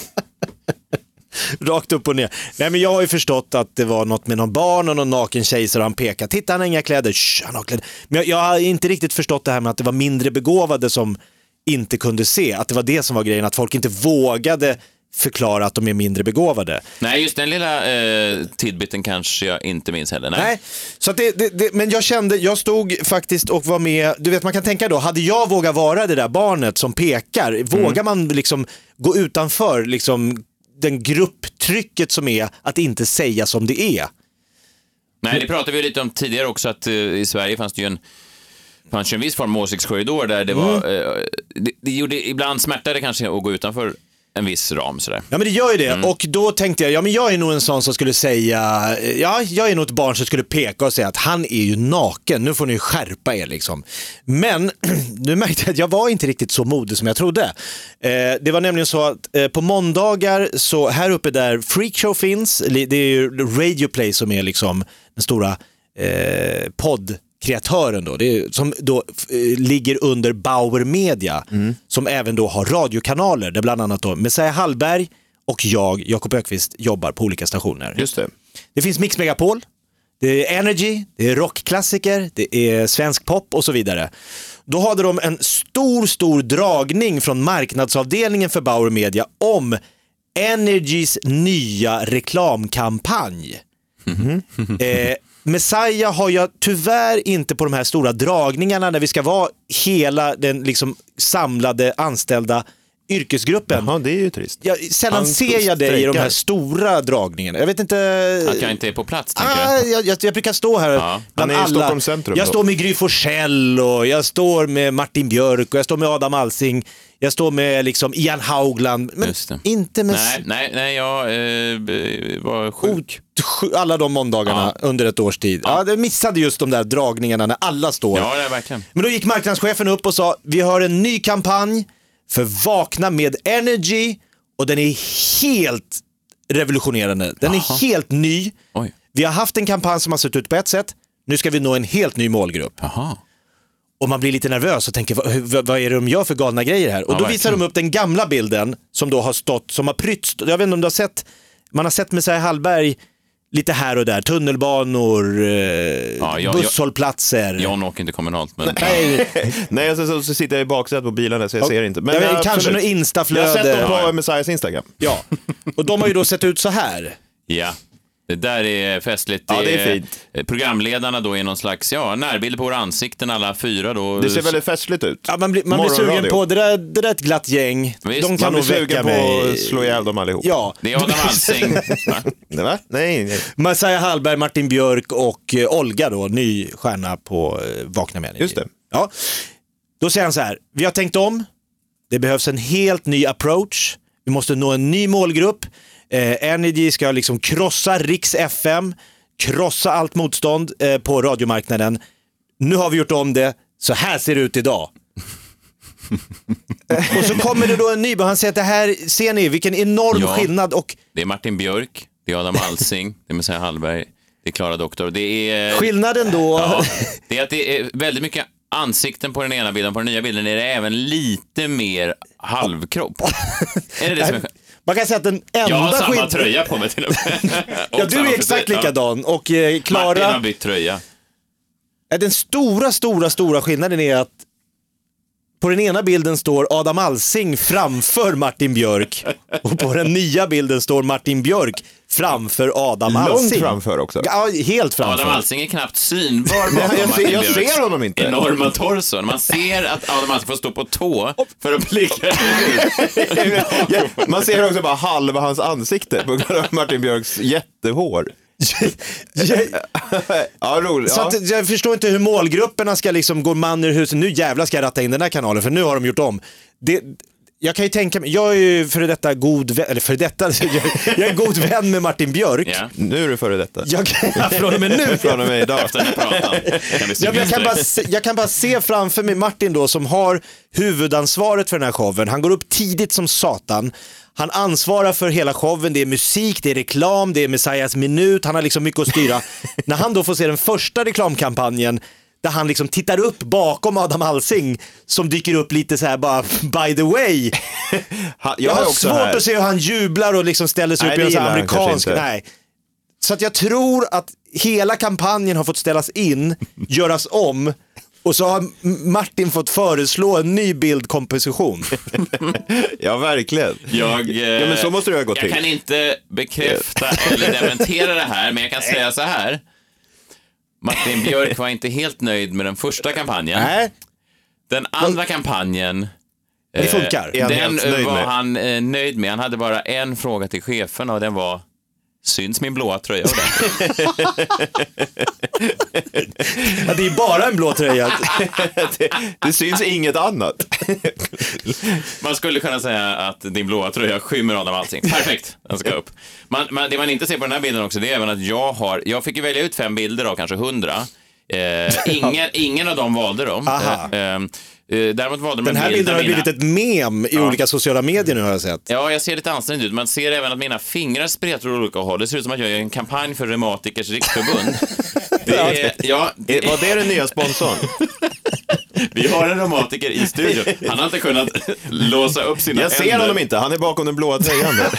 Rakt upp och ner. Nej, men jag har ju förstått att det var något med någon barn och någon naken tjejsare och han pekar. Titta, han har inga kläder. Shh, han har kläder. Men jag, jag har inte riktigt förstått det här med att det var mindre begåvade som inte kunde se. Att det var det som var grejen. Att folk inte vågade förklara att de är mindre begåvade. Nej, just den lilla eh, tidbiten kanske jag inte minns heller. Nej. Nej, så att det, det, det, men jag kände, jag stod faktiskt och var med, du vet man kan tänka då, hade jag vågat vara det där barnet som pekar, vågar man liksom gå utanför liksom den grupptrycket som är att inte säga som det är? Nej, det pratade vi lite om tidigare också, att eh, i Sverige fanns det ju en fanns ju en viss form av åsiktskorridor där det var, eh, det, det gjorde ibland smärtade kanske att gå utanför en viss ram sådär. Ja, men det gör ju det. Mm. Och då tänkte jag, ja men jag är nog en sån som skulle säga, ja jag är nog ett barn som skulle peka och säga att han är ju naken, nu får ni skärpa er liksom. Men nu märkte jag att jag var inte riktigt så modig som jag trodde. Eh, det var nämligen så att eh, på måndagar, så här uppe där Freakshow finns, det är ju Radio Play som är liksom den stora eh, podd kreatören då, det är, som då eh, ligger under Bauer Media, mm. som även då har radiokanaler där bland annat då Messiah Hallberg och jag, Jakob Ökvist, jobbar på olika stationer. Just det. Det finns Mix Megapol, det är Energy, det är rockklassiker, det är svensk pop och så vidare. Då hade de en stor, stor dragning från marknadsavdelningen för Bauer Media om Energys nya reklamkampanj. Mm-hmm. eh, Messiah har jag tyvärr inte på de här stora dragningarna när vi ska vara hela den liksom samlade anställda yrkesgruppen. Jaha, det är ju trist. Jag, sällan Han ser jag dig i de här strejkar. stora dragningarna. Jag vet inte... Han kan inte är på plats, tänker Ah, jag. jag, jag, jag brukar stå här Ja. bland Han är i alla. Stockholms centrum Jag då. står med Gry Forssell och jag står med Martin Björk och jag står med Adam Alsing. Jag står med liksom Ian Haugland. Men Just det. inte med Nej, nej, nej, jag eh, b- var sjuk. sju- alla de måndagarna under ett års tid. Ja. Ja, jag missade just de där dragningarna när alla står. Ja, det är verkligen. Men då gick marknadschefen upp och sa, vi har en ny kampanj för Vakna med Energy och den är helt revolutionerande. Den Aha. är helt ny. Oj. Vi har haft en kampanj som har sett ut på ett sätt. Nu ska vi nå en helt ny målgrupp. Jaha. Och man blir lite nervös och tänker, vad, vad, vad är det de gör för galna grejer här? Och Ja, då visar verkligen. de upp den gamla bilden som då har stått, som har prytts. Jag vet inte om du har sett, man har sett Messiah Hallberg lite här och där. Tunnelbanor, eh, Ja, jag- busshållplatser. John åker inte kommunalt, men... Nej, Nej, så, så, så sitter jag i baksätet på bilarna så jag ser inte. Men jag vet, ja, kanske absolut. något Jag har instaflöde. sett dem på Messiahs Instagram. Ja, och de har ju då sett ut så här. Ja, det där är festligt. Ja, det är fint. Programledarna då är någon slags, ja, närbild på våra ansikten alla fyra då. Det ser väldigt festligt ut. Ja, man blir, man blir sugen Morgonradio. på, det där, det där är ett glatt gäng. Visst, de Man kan blir nog väcka sugen på mig. att slå ihjäl dem allihop. Ja, Det är Adam Alsing. Va? Nej, va? Nej, nej. Messiah Hallberg, Martin Björk och eh, Olga då, ny stjärna på eh, Vakna med Energy. Just det. Ja. Då säger han så här, vi har tänkt om, det behövs en helt ny approach, vi måste nå en ny målgrupp, eh, Energy ska liksom krossa Riks F M, krossa allt motstånd eh, på radiomarknaden. Nu har vi gjort om det, så här ser det ut idag. Och så kommer det då en ny, han säger att det här, ser ni vilken enorm Ja. skillnad och Det är Martin Björk, det är Adam Alsing, det är Messiah Hallberg, det är Klara Doktor. Det är... skillnaden då. Ja, det är att det är väldigt mycket ansikten på den ena bilden, på den nya bilden är det även lite mer halvkropp. Är det det som är... Man kan säga att den enda Jag har samma skill- tröja på mig till och med. Och Ja, du samma är exakt frisyr. likadan. Och eh, Ja. Martin har Klara, bytt tröja. eh, den stora, stora, stora skillnaden är att på den ena bilden står Adam Alsing framför Martin Björk och på den nya bilden står Martin Björk framför Adam Långt Alsing. framför också. Ja, helt framför. Adam Alsing är knappt synbar Nej, bakom jag ser- Martin jag Björks ser honom inte. enorma torso. Man ser att Adam Alsing får stå på tå för att blicka ut. Ja, man ser också bara halva hans ansikte på grund av Martin Björks jättehår. Ja, roligt. Så Ja. att, jag förstår inte hur målgrupperna ska liksom gå man ur huset. Nu jävlar ska jag ratta in den här kanalen för nu har de gjort om. Det, jag kan ju tänka mig, jag är ju för detta god vän, eller för detta, jag, jag är god vän med Martin Björk. Ja, Nu är det före detta. Jag kan, från och med nu. Från och med idag. efter den här pratan kan vi Ja, men jag, kan bara direkt. se, jag kan bara se framför mig Martin då som har huvudansvaret för den här showen. Han går upp tidigt som satan. Han ansvarar för hela showen, det är musik, det är reklam, det är Messiahs minut, han har liksom mycket att styra. När han då får se den första reklamkampanjen där han liksom tittar upp bakom Adam Alsing som dyker upp lite så här bara by the way. Ha, Jag är har också svårt här. att se hur han jublar och liksom ställer sig Nej, upp i det en sån här gillar han kanske amerikansk... inte. Nej. Så att jag tror att hela kampanjen har fått ställas in, göras om och så har Martin fått föreslå en ny bildkomposition. Ja, verkligen. Jag, eh, Ja, men så måste det ha gått jag till. kan inte bekräfta eller dementera det här, men jag kan säga så här. Martin Björk var inte helt nöjd med den första kampanjen. Nej, Den andra kampanjen, det funkar. Är han den helt nöjd var med? han eh, nöjd med. Han hade bara en fråga till chefen och den var: syns min blåa tröja ordentligt? Ja, det är bara en blå tröja. det, det syns inget annat. Man skulle kunna säga att din blåa tröja skymmer Adam Alsing. Perfekt, den ska upp. Man, man, det man inte ser på den här bilden också, det är även att jag har, jag fick ju välja ut fem bilder av kanske hundra. Eh, ingen, ingen av dem valde dem. Aha. Eh, eh, däremot valde de Den en här bild bilden där har mina... blivit ett mem i olika sociala medier nu har jag sett. Ja, jag ser lite ansträngd ut. Man ser även att mina fingrar spretar åt olika håll. Det ser ut som att jag gör en kampanj för Reumatikers riksförbund. Det är, ja, det, Var det den nya sponsorn? vi har en reumatiker i studion. Han har inte kunnat låsa upp sina Jag ser händer. honom inte, han är bakom den blåa tröjan där.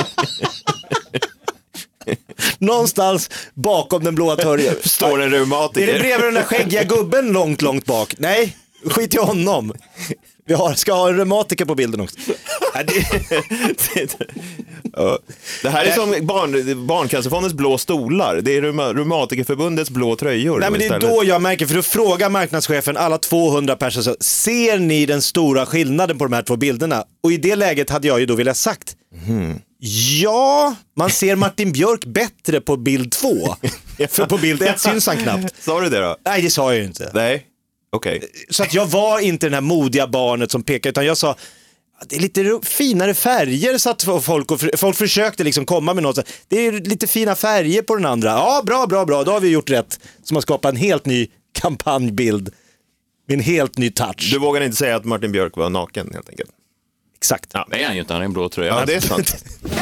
Någonstans bakom den blåa tröjan. Står en Är det reumatiker. bredvid den där skäggiga gubben långt, långt bak? Nej, skit i honom. Vi har, ska ha en reumatiker på bilden också. Ja, det, Ja. Det här är som barn, Barncancerfondens blå stolar. Det är Reuma- Reumatikerförbundets blå tröjor. nej, men det är istället. då jag märker, för då frågar marknadschefen alla tvåhundra personer, så, ser ni den stora skillnaden på de här två bilderna? Och i det läget hade jag ju då velat sagt, Mm. ja, man ser Martin Björk bättre på bild två. För på bild ett syns han knappt. Sa du det då? Nej, det sa jag ju inte. Nej, okej. Så att jag var inte den här modiga barnet som pekade, utan jag sa, det är lite ro- finare färger, så att folk, och folk försökte liksom komma med något. Så, det är lite fina färger på den andra. Ja, bra, bra, bra, då har vi gjort rätt. Som har skapat en helt ny kampanjbild med en helt ny touch. Du vågar inte säga att Martin Björk var naken helt enkelt. Exakt. Ja, det är han ju inte, han är en blå tröja. Ja, det är sant.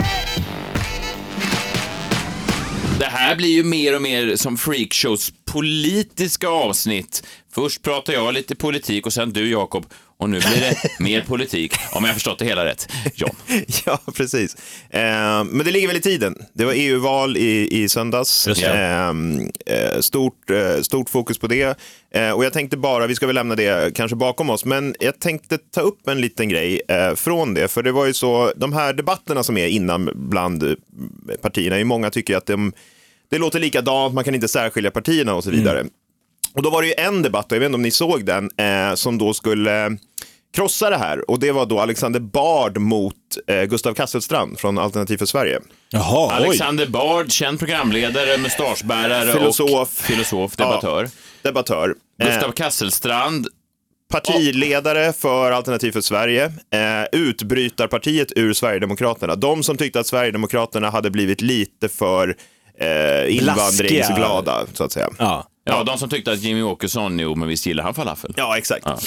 Det här blir ju mer och mer som freakshows politiska avsnitt. Först pratar jag lite politik och sen du, Jakob. och nu blir det mer politik, om jag har förstått det hela rätt. John. Ja, precis. Eh, men det ligger väl i tiden. Det var E U-val i, i söndags. Eh, eh, stort, eh, stort fokus på det. Eh, och jag tänkte bara, vi ska väl lämna det kanske bakom oss, men jag tänkte ta upp en liten grej eh, från det. För det var ju så, de här debatterna som är innan bland partierna, ju många tycker att de, det låter likadant, man kan inte särskilja partierna och så vidare. Mm. Och då var det ju en debatt, och jag vet inte om ni såg den, eh, som då skulle krossa det här. Och det var då Alexander Bard mot eh, Gustav Kasselstrand från Alternativ för Sverige. Jaha, Alexander Bard, känd programledare, mustaschbärare filosof, och filosof, debattör. Ja, debattör. Gustav Kasselstrand, partiledare för Alternativ för Sverige, eh, utbrytarpartiet ur Sverigedemokraterna. De som tyckte att Sverigedemokraterna hade blivit lite för eh, invandringsglada, så att säga. Ja. Ja, de som tyckte att Jimmy Åkesson, jo, men visst gillar han falafel. Ja, exakt. Ja.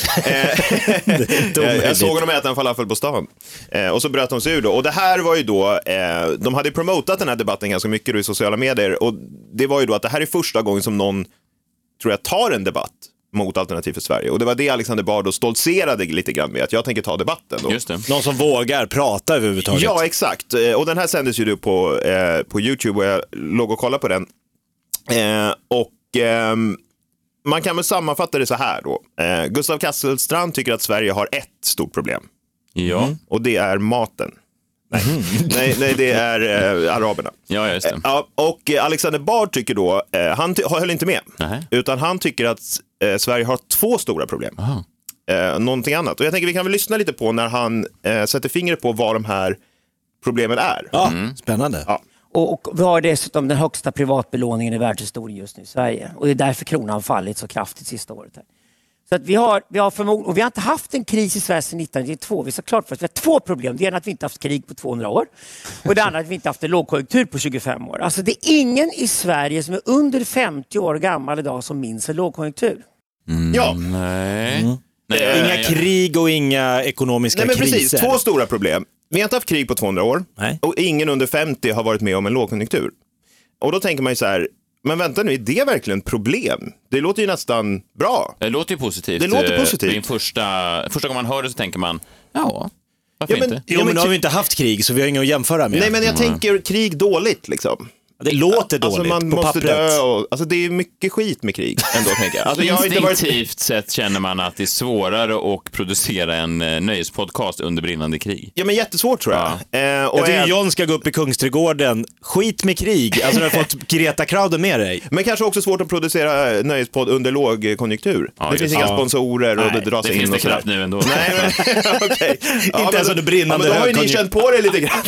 jag, jag såg honom äta en falafel på stan. Eh, och så bröt de sig ur då. Och det här var ju då, eh, de hade promotat den här debatten ganska mycket då i sociala medier. Och det var ju då att det här är första gången som någon, tror jag, tar en debatt mot Alternativ för Sverige. Och det var det Alexander Bard då stoltserade lite grann med, att jag tänker ta debatten då. Just det. Någon som vågar prata överhuvudtaget. Ja, exakt. Och den här sändes ju då på, eh, på YouTube, och jag låg och kollade på den. Eh, och eh, man kan väl sammanfatta det så här då. Eh, Gustav Kasselstrand tycker att Sverige har ett stort problem. Ja. Mm. Och det är maten. Nej, nej, nej, det är eh, araberna. Ja, just det. Eh, ja, och Alexander Bard tycker då, eh, han ty- höll inte med. Nej. Utan han tycker att eh, Sverige har två stora problem. Eh, någonting annat. Och jag tänker vi kan väl lyssna lite på när han eh, sätter fingret på vad de här problemen är. Ja, mm. Spännande. Ja. Och, och vi har dessutom den högsta privatbelåningen i världshistorien just nu i Sverige. Och det är därför kronan har fallit så kraftigt sista året här. Så att vi har, vi har förmod- och vi har inte haft en kris i Sverige sedan nittonhundranittiotvå. Vi ska klart för att vi har två problem. Det ena är att vi inte haft krig på tvåhundra år. Och det andra är att vi inte haft en lågkonjunktur på tjugofem år. Alltså det är ingen i Sverige som är under femtio år gammal idag som minns en lågkonjunktur. Mm, ja. Nej. Mm. nej. Inga nej, krig och inga ekonomiska nej, men kriser. Precis, två stora problem. Vi har inte haft krig på tvåhundra år. Nej. Och ingen under femtio har varit med om en lågkonjunktur. Och då tänker man ju så här, men vänta nu, är det verkligen ett problem? Det låter ju nästan bra. Det låter ju positivt. Det låter positivt. Din första, första gången man hör det så tänker man, ja, varför ja, men, inte? Jo, men nu har vi inte haft krig så vi har inget att jämföra med. Nej, men jag mm. tänker krig dåligt liksom. Det låter dåligt alltså, man på måste pappret. Dö och, alltså det är mycket skit med krig ändå, tänker jag. Alltså, jag har inte varit... Instinktivt sett känner man att det är svårare att producera en eh, nöjespodcast under brinnande krig. Ja, men jättesvårt tror jag. Ja. Eh, och jag tycker är... John ska gå upp i Kungsträdgården. Skit med krig. Alltså du har fått Greta-crowden med dig. Men kanske också svårt att producera nöjespodd under lågkonjunktur. Ja, det finns inga ja. sponsorer och Nej, det dras det in finns och det knappt nu ändå. Nej, men okej. Okay. Ja, inte ens under brinnande ja, men då har ju ni högkonjunktur. känt på det lite grann.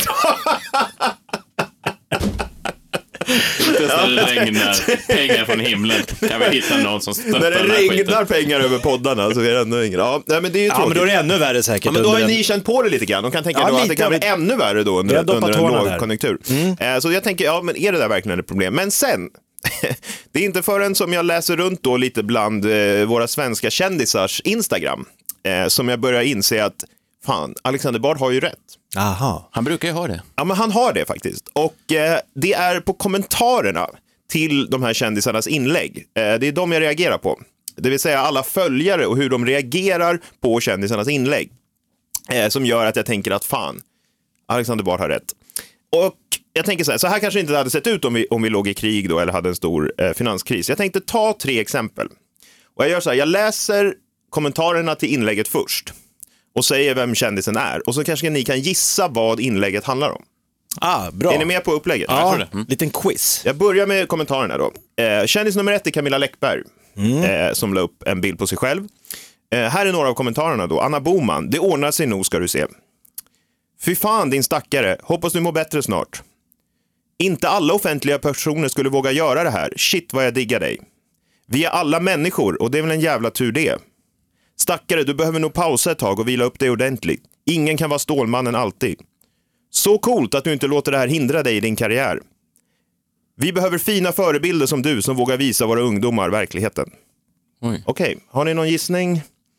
När det regnar pengar från himlen kan vi hitta någon som stöttar när det den här regnar skiten. pengar över poddarna så är det ännu ingen. Ja, nej, men det är ju Ja, men då är det ännu värre säkert. Ja, men då har ju under ni känt på det lite grann. De kan tänka Ja, då att lite det kan bli av ett- ännu värre då under, Jag doppar under en tårna där. lågkonjunktur. Eh, så jag tänker, ja men är det där verkligen ett problem? Men sen, det är inte förrän som jag läser runt då lite bland eh, våra svenska kändisars Instagram eh, som jag börjar inse att fan, Alexander Bard har ju rätt. Aha. Han brukar ju ha det. Ja, men han har det faktiskt. Och eh, det är på kommentarerna till de här kändisarnas inlägg. Eh, det är de jag reagerar på. Det vill säga alla följare och hur de reagerar på kändisarnas inlägg. Eh, som gör att jag tänker att fan, Alexander Bard har rätt. Och jag tänker så här, så här kanske inte hade sett ut om vi, om vi låg i krig då eller hade en stor eh, finanskris. Jag tänkte ta tre exempel. Och jag gör så här, jag läser kommentarerna till inlägget först. Och säger vem kändisen är. Och så kanske ni kan gissa vad inlägget handlar om. Ah, bra. Är ni med på upplägget? Ja, Mm. liten quiz. Jag börjar med kommentarerna då. Eh, kändis nummer ett är Camilla Läckberg. Mm. Eh, som la upp en bild på sig själv. Eh, här är några av kommentarerna då. Anna Boman, det ordnar sig nog ska du se. Fy fan din stackare, hoppas du mår bättre snart. Inte alla offentliga personer skulle våga göra det här. Shit vad jag diggar dig. Vi är alla människor och det är väl en jävla tur det. Stackare, du behöver nog pausa ett tag och vila upp dig ordentligt. Ingen kan vara Stålmannen alltid. Så coolt att du inte låter det här hindra dig i din karriär. Vi behöver fina förebilder som du som vågar visa våra ungdomar verkligheten. Oj. Okej, har ni någon gissning?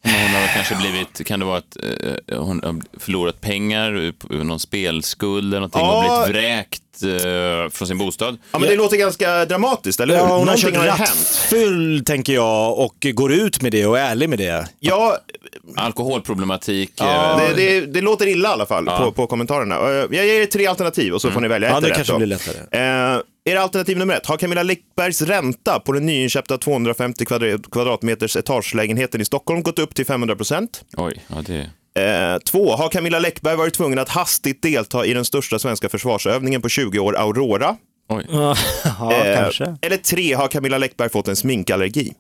Hon har kanske blivit, kan det vara att eh, hon har förlorat pengar, någon spelskuld eller någonting, Ja. och blivit vräkt eh, från sin bostad. Ja, men det låter ganska dramatiskt, eller hur? Ja, hon har Någonting kört har ju hänt. rattfull, tänker jag, och går ut med det och är ärlig med det. Ja, Alkoholproblematik. ja eh, det, det, det låter illa i alla fall Ja. på, på kommentarerna. Eh, Jag ger er tre alternativ och så får ni välja ett Ja, det rätt kanske då. blir lättare. Eh, är alternativ nummer ett, har Camilla Läckbergs ränta på den nyinköpta tvåhundrafemtio kvadrat- kvadratmeters etagelägenheten i Stockholm gått upp till femhundra procent? Oj, ja det... Eh, två, har Camilla Läckberg varit tvungen att hastigt delta i den största svenska försvarsövningen på tjugo år, Aurora? Oj. Ja, Eh, kanske. Eller tre, har Camilla Läckberg fått en sminkallergi?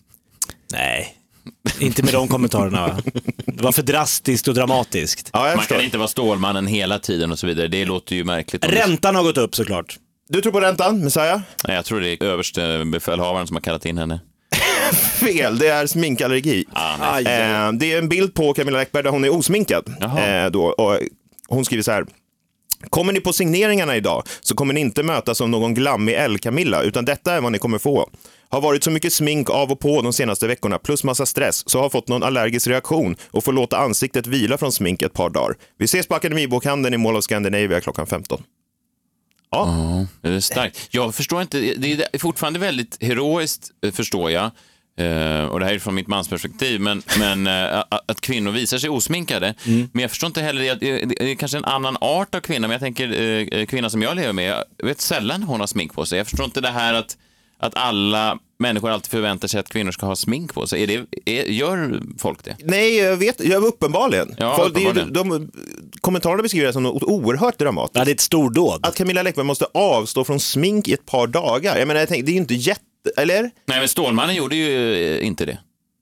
Nej, inte med de kommentarerna. Va? Det var för drastiskt och dramatiskt. Ja, jag Man förstår. kan inte vara Stålmannen hela tiden och så vidare. Det låter ju märkligt. Räntan har gått upp såklart. Du tror på räntan, Messiah? Nej, jag tror det är överste befälhavaren som har kallat in henne. Fel, det är sminkallergi. Ah, Aj, Eh, det är en bild på Camilla Läckberg där hon är osminkad. Jaha. Eh, då, och hon skriver så här. Kommer ni på signeringarna idag så kommer ni inte mötas som någon glammig L-Camilla, utan detta är vad ni kommer få. Har varit så mycket smink av och på de senaste veckorna plus massa stress så har fått någon allergisk reaktion och får låta ansiktet vila från smink ett par dagar. Vi ses på Akademibokhandeln i Mall of Scandinavia klockan femton. Ja. Ja, det är starkt. Jag förstår inte, det är fortfarande väldigt heroiskt, eh, förstår jag. Eh, och det här är från mitt mansperspektiv, men, men eh, att kvinnor visar sig osminkade. Mm. Men jag förstår inte heller, det, det, det är kanske en annan art av kvinna, men jag tänker eh, kvinna som jag lever med, jag vet sällan hon har smink på sig. Jag förstår inte det här att, att alla människor alltid förväntar sig att kvinnor ska ha smink på sig. Är det, är, gör folk det? Nej, jag vet, jag uppenbarligen. Ja, För det är ju- uppenbarligen. de, kommentarerna beskriver det som något oerhört dramatiskt. Ja, det är ett stordåd. Att Camilla Läckberg måste avstå från smink i ett par dagar. Jag menar, jag tänkte, det är ju inte jätte... Eller? Nej, men Stålmannen gjorde ju eh, inte det.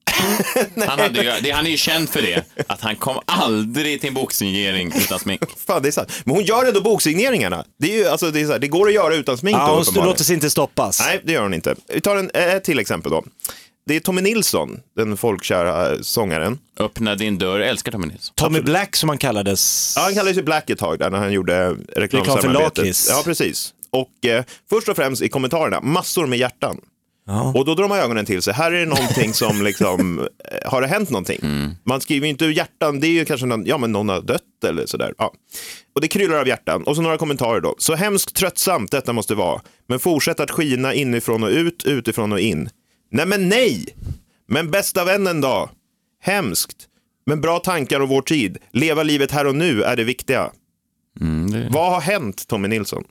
Han, hade ju, det. Han är ju känd för det, att han kom aldrig till en boksignering utan smink. Fan, det är sant. Men hon gör ändå boksigneringarna. Det, är ju, alltså, det, är så här, det går att göra utan smink. Ja, då, hon uppenbarligen. låter sig inte stoppas. Nej, det gör hon inte. Vi tar en, ett till exempel då. Det är Tommy Nilsson, den folkkära eh, sångaren. Öppna din dörr, älskar Tommy Nilsson. Tommy Black som han kallades. Ja, han kallades ju Black ett tag där när han gjorde reklamsamarbetet. Reklam för lakris. Ja, precis. Och eh, först och främst i kommentarerna, massor med hjärtan. Ja. Och då drar man ögonen till sig. Här är det någonting som liksom, eh, har det hänt någonting? Mm. Man skriver ju inte hjärtan, det är ju kanske någon, ja men någon har dött eller sådär. Ja. Och det kryllar av hjärtan. Och så några kommentarer då. Så hemskt tröttsamt detta måste vara. Men fortsätt att skina inifrån och ut, utifrån och in. Nej men nej! Men bästa vännen då? Hemskt. Men bra tankar om vår tid. Leva livet här och nu är det viktiga. Mm, det... Vad har hänt, Tommy Nilsson?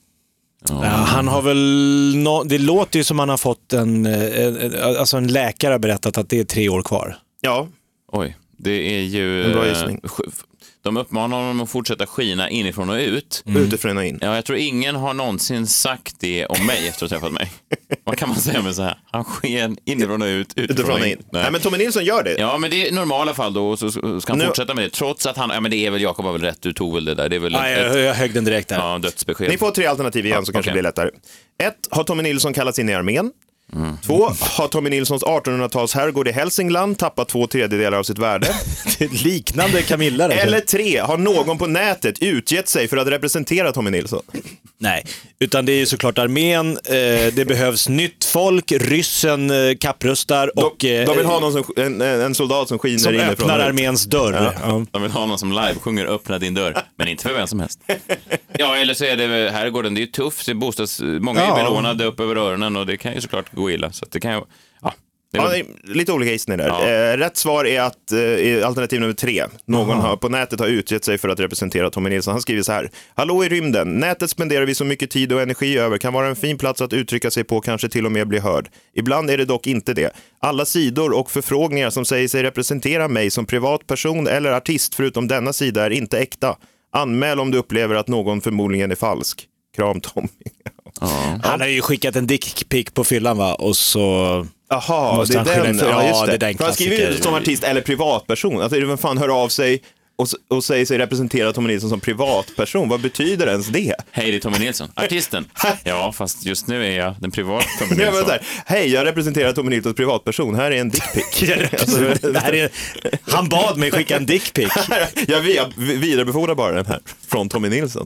Ja, han har väl, no... det låter ju som han har fått en, en, alltså en läkare har berättat att det är tre år kvar. Ja. Oj, det är ju... En bra gissning. eh, De uppmanar honom att fortsätta skina inifrån och ut. Mm. Utifrån och in. Ja, jag tror ingen har någonsin sagt det om mig efter att ha träffat mig. Vad kan man säga med så här? Han sken inifrån och ut, utifrån, Utifrån och in. Nej. Nej, men Tommy Nilsson gör det. Ja, men det är normala fall då, och så ska han Nu... fortsätta med det. Trots att han, ja men det är väl, Jakob var väl rätt, du tog väl det där. Det är väl Ja, ett, jag, jag högg den direkt där. ja, dödsbesked. Ni får tre alternativ igen Ja, så kanske okej. det blir lättare. Ett, har Tommy Nilsson kallats in i armén? Mm. Två, har Tommy Nilssons artonhundratals herrgård i Hälsingland tappat två tredjedelar av sitt värde? Det är liknande Camilla. Där. Eller tre, har någon på nätet utgett sig för att representera Tommy Nilsson? Nej, utan det är ju såklart armén, eh, det behövs nytt folk, ryssen eh, kapprustar och... De, eh, de vill ha någon som, en, en soldat som skiner som inifrån. öppnar och ut. arméns dörr. Ja. Ja. De vill ha någon som live sjunger öppna din dörr, men inte för vem som helst. Ja, eller så är det herrgården, det är ju tufft, det är bostads, många är Ja. belånade upp över öronen och det kan ju såklart gå illa. Så att det kan ju, ja. Det är Ja, väl- det är lite olika gissningar där. Ja. Eh, rätt svar är att eh, alternativ nummer tre. Någon har, på nätet har utgett sig för att representera Tommy Nilsson. Han skriver så här. Hallå i rymden. Nätet spenderar vi så mycket tid och energi över. Kan vara en fin plats att uttrycka sig på, kanske till och med bli hörd. Ibland är det dock inte det. Alla sidor och förfrågningar som säger sig representera mig som privatperson eller artist förutom denna sida är inte äkta. Anmäl om du upplever att någon förmodligen är falsk. Kram Tommy. ja. Han har ju skickat en dickpic på fyllan va, och så... Jaha, Måste det är han den. skylla- Ja, ja, just det det. är den För han skriver ju klassiker. som artist eller privatperson. Alltså, vem fan hör av sig och, och säger sig representera Tommy Nilsson som privatperson? Vad betyder ens det? Hej, det är Tommy Nilsson. Artisten. Ja, fast just nu är jag den privata Tommy Jag Nilsson. var så här, hej, jag representerar Tommy Nilssons privatperson. Här är en dickpic. Alltså, det här är, han bad mig skicka en dickpic. jag via- vidarebefordrar bara den här från Tommy Nilsson.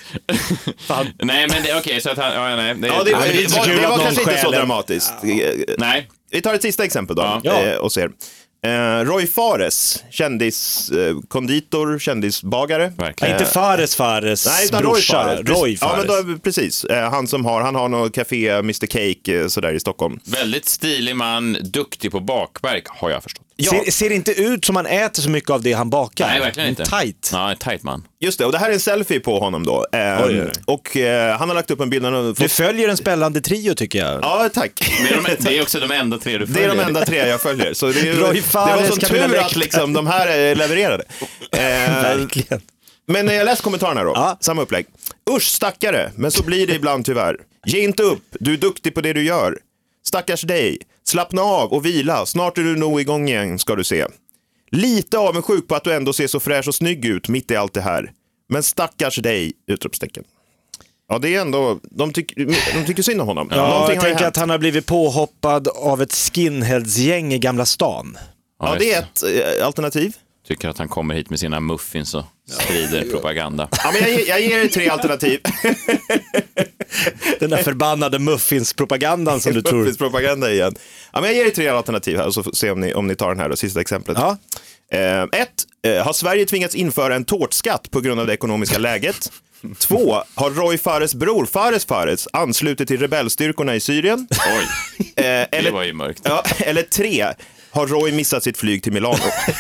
Nej, men det är okej, så att han, ja, nej. Det, Ja, det, men det är inte så var, kul det att var någon kanske inte så stjäl en- dramatiskt. nej. Vi tar ett sista exempel då Ja. eh, och ser. Eh, Roy Fares, kändiskonditor, eh, kändisbagare. Ja, inte Fares Fares Nej, utan Roy brorsa, Fares. Roy Fares. Ja, men då, precis. Eh, han som har, han har något café, mister Cake, eh, sådär i Stockholm. Väldigt stilig man, duktig på bakverk, har jag förstått. Ja. Ser, ser inte ut som han äter så mycket av det han bakar. Nej, verkligen inte. Tight. Ja, en tight man. Just det, och det här är en selfie på honom då. Eh, Oj, oj. och eh, han har lagt upp en bild. Av... Du följer en spännande trio tycker jag. Ja, tack. Det är, de, det är också de enda tre du Det följer. är de enda tre jag följer. Så det, är, Roy det Fares, var sån Camilla tur Läckberg. att liksom, de här eh, levererade. Eh, Verkligen. Men när jag läser kommentarerna då, Ja. samma upplägg. Usch stackare, men så blir det ibland tyvärr. Ge inte upp, du är duktig på det du gör. Stackars dig, slappna av och vila, snart är du nog igång igen ska du se. Lite avundsjuk på att du ändå ser så fräsch och snygg ut mitt i allt det här. Men stackars dig, utropstecken. Ja, det är ändå, de, tyck, de tycker synd om honom. Ja, Någonting jag har ju tänker hänt. att han har blivit påhoppad av ett skinheadsgäng i Gamla stan. Ja, det är ett eh, alternativ. Tycker att han kommer hit med sina muffins och sprider propaganda. Ja, men jag, ge- jag ger er tre alternativ. Den där förbannade muffinspropagandan som du tror. Propaganda igen. Ja, men jag ger er tre alternativ här och så får se om ni, om ni tar den här då, sista exemplet. Ja. Eh, ett, eh, har Sverige tvingats införa en tårtskatt på grund av det ekonomiska läget? Två, har Roy Fares bror Fares Fares anslutit till rebellstyrkorna i Syrien? Oj, Eh, det eller, var ju mörkt. ja, eller tre, har Roy missat sitt flyg till Milano?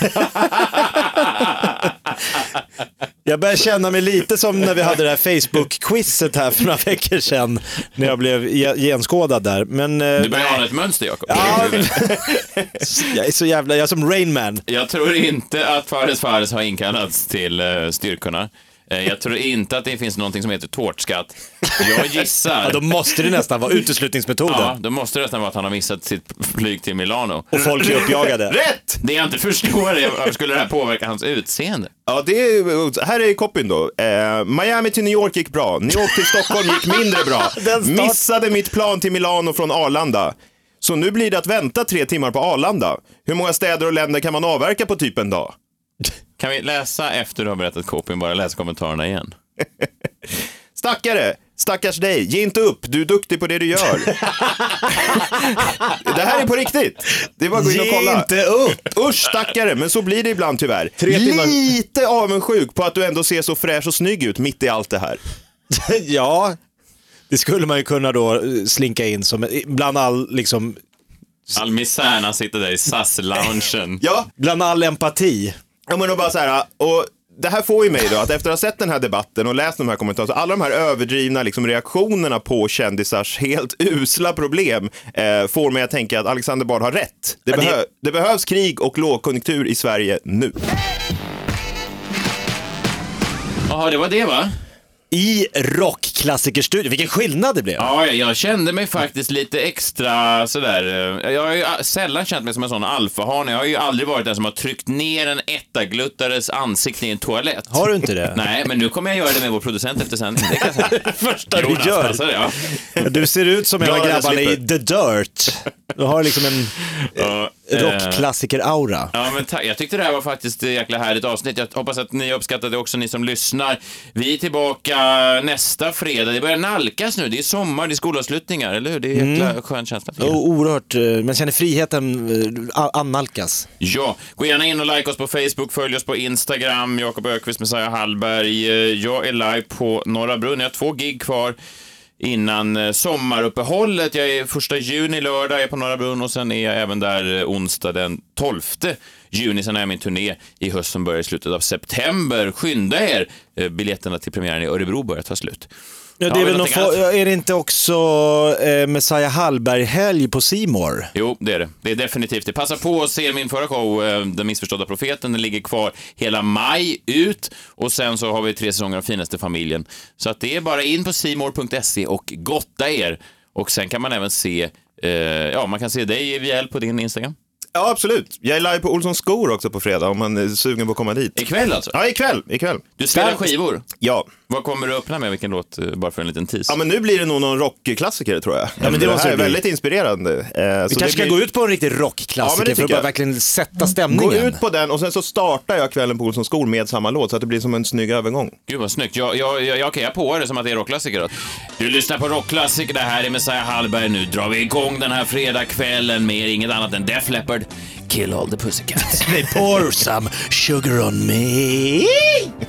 Jag börjar känna mig lite som när vi hade det här Facebook-quizet här för några veckor sedan. När jag blev ge- genskådad där. Men, eh, Du börjar ana ett mönster, Jakob. ja, jag är så jävla, jag är som Rain Man. Jag tror inte att Fares Fares har inkallats till uh, styrkorna. Uh, jag tror inte att det finns någonting som heter tårtskatt. Jag gissar... Ja, då måste det nästan vara uteslutningsmetoden. Ja, då måste det nästan vara att han har missat sitt flyg till Milano. Och folk är uppjagade. Rätt! Det jag inte förstår är, hur skulle det här påverka hans utseende? Ja, det är, här är copyn då. Eh, Miami till New York gick bra. New York till Stockholm gick mindre bra. Den start- Missade mitt plan till Milano från Arlanda. Så nu blir det att vänta tre timmar på Arlanda. Hur många städer och länder kan man avverka på typ en dag? Kan vi läsa efter du har berättat kopien, bara läsa kommentarerna igen? Stackare, stackars dig, ge inte upp, du är duktig på det du gör. Det här är på riktigt. Det var att gå in och Ge kolla. inte upp! Usch stackare, men så blir det ibland tyvärr. Tre timmar. Lite avundsjuk på att du ändå ser så fräsch och snygg ut mitt i allt det här. Ja, det skulle man ju kunna då eh, slinka in som bland all, liksom, All misär när han sitter där i S A S-loungen. Ja, bland all empati. ja men då bara så här, och det här får ju mig då att efter att ha sett den här debatten och läst de här kommentarerna, så alla de här överdrivna liksom, reaktionerna på kändisars helt usla problem eh, får mig att tänka att Alexander Bard har rätt. Det, Ja, det- behö- det behövs krig och lågkonjunktur i Sverige nu. Jaha, det var det va? I rockklassikerstudion. Vilken skillnad det blev. Ja, jag kände mig faktiskt lite extra sådär. eh, Jag har ju sällan känt mig som en sån alfahane. Jag har ju aldrig varit den som har tryckt ner en ettagluttares ansikte i en toalett. Har du inte det? Nej, men nu kommer jag göra det med vår producent efter sändning. Det kan jag säga. Första du Jonas gör. passar, ja. Du ser ut som en av Glad jag grabbarna i slipper. The Dirt. Du har liksom en Ja, eh, rockklassiker-aura. Ja, men tack. Jag tyckte det här var faktiskt ett jäkla härligt avsnitt. Jag hoppas att ni uppskattar det också, ni som lyssnar. Vi är tillbaka nästa fredag. Det börjar nalkas nu. Det är sommar, det är skolavslutningar, eller hur? Det är en jäkla skön känsla. Oh, oerhört, eh, men känner friheten eh, annalkas. Ja, gå gärna in och like oss på Facebook, följ oss på Instagram, Jakob Ökvist, Messiah Hallberg. Jag är live på Norra Brunn. Jag har två gig kvar innan eh, sommaruppehållet. Jag är första juni lördag, jag är på Norra Brunn och sen är jag även där eh, onsdag den tolfte juni. Sen är jag min turné i höst som börjar i slutet av september. Skynda er! Eh, biljetterna till premiären i Örebro börjar ta slut. Ja, det Har är, vi väl någon någonting få, annat? är det inte också eh, Messiah Hallberg-helg på C More? Jo, det är det. Det är definitivt det. Passa på att se min förra show, eh, Den missförstådda profeten. Den ligger kvar hela maj ut. Och sen så har vi tre säsonger av Finaste familjen. Så att det är bara in på c more punkt se och gotta er. Och sen kan man även se, eh, ja, man kan se dig via på din Instagram. Ja, absolut. Jag är live på Olssons skor också på fredag om man är sugen på att komma dit. Ikväll alltså? Ja, ikväll. ikväll. Du spelar skivor? Ja. Vad kommer du öppna med? Vilken låt? eh, Bara för en liten tease. Ja, men nu blir det nog någon rockklassiker tror jag. men det det måste här det är bli. väldigt inspirerande. Eh, Vi så kanske det ska blir... gå ut på en riktig Ja, men rockklassiker det för att tycker bara jag. verkligen sätta stämningen. Gå ut på den och sen så startar jag kvällen på Olssons skor med samma låt så att det blir som en snygg övergång. Gud vad snyggt. Jag, jag, jag, jag kan jag på det som att det är rockklassiker då. Du lyssnar på rockklassiker. Det här är Messiah Hallberg. Nu drar vi igång den här fredagskvällen med inget annat än Def Leppard, kill all the pussycats. They pour some sugar on me.